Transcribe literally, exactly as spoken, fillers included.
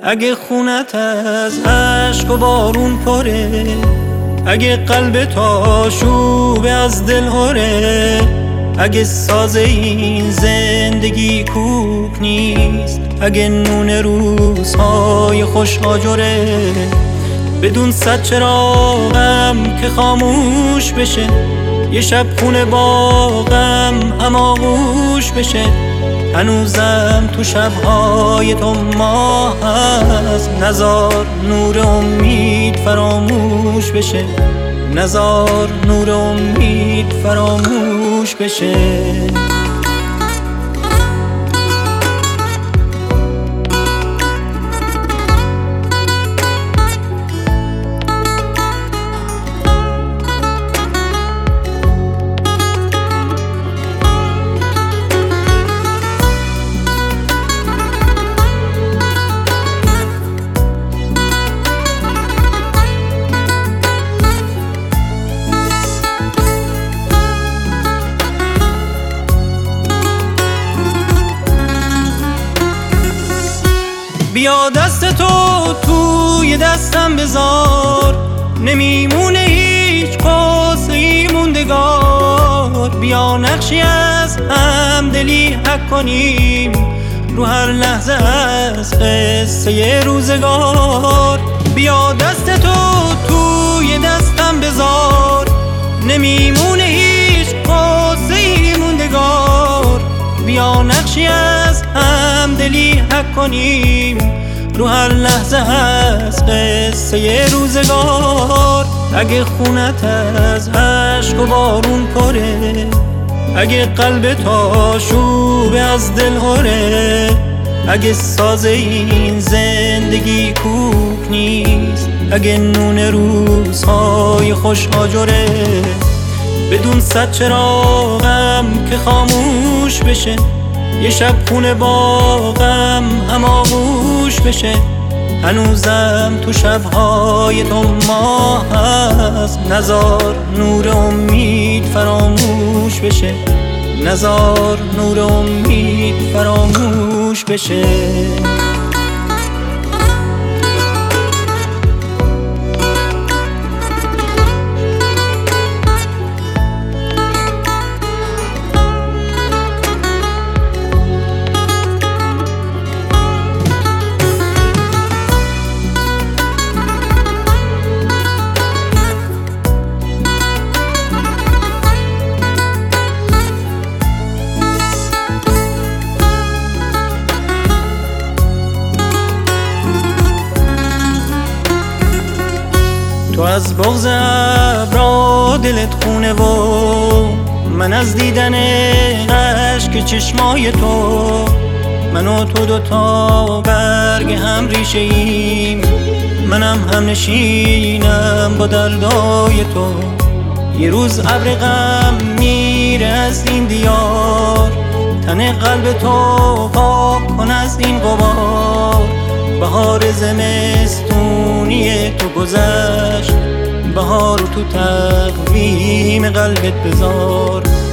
اگه خونت از عشق و بارون پره، اگه قلب آشوب از دل هره، اگه ساز این زندگی کوک نیست، اگه نون روزهای خوش آجره، بدون صد چراغم که خاموش بشه، یه شب خونه باغم هم آغوش بشه، هنوزم تو شبهای تو ماه هست، نزار نور امید فراموش بشه، نزار نور امید فراموش بشه. بیا دست تو توی دستم بذار، نمیمونه هیچ قصه‌ای موندگار، بیا نقشی از همدلی حک کنیم رو هر لحظه از قصه روزگار. بیا دست تو توی دستم بذار، نمیمونه هیچ قصه‌ای موندگار، بیا نقشی از همدلی حک کنیم رو هر لحظه از قصه روزگار. اگه خونت از عشق و بارون پره، اگه قلب آشوب از دل هره، اگه ساز این زندگی کوک نیست، اگه نون روزهای خوش آجره، بدون صد چراغم که خاموش بشه، یه شب خونه باغم هم آغوش بشه، هنوزم تو شبهای تو ماه هست، نزار نور امید فراموش بشه، نزار نور امید فراموش بشه. تو از بغض ابرا دلت خونه و من از دیدن اشک چشمای تو، من و تو دوتا برگ هم ریشه ایم، منم هم نشینم با دردای تو. یه روز ابر غم میره از این دیار، تن قلب تو پاک کن از این غبار. بهار زمستونی تو گذشت، بهار تو تقویم قلبت بذار.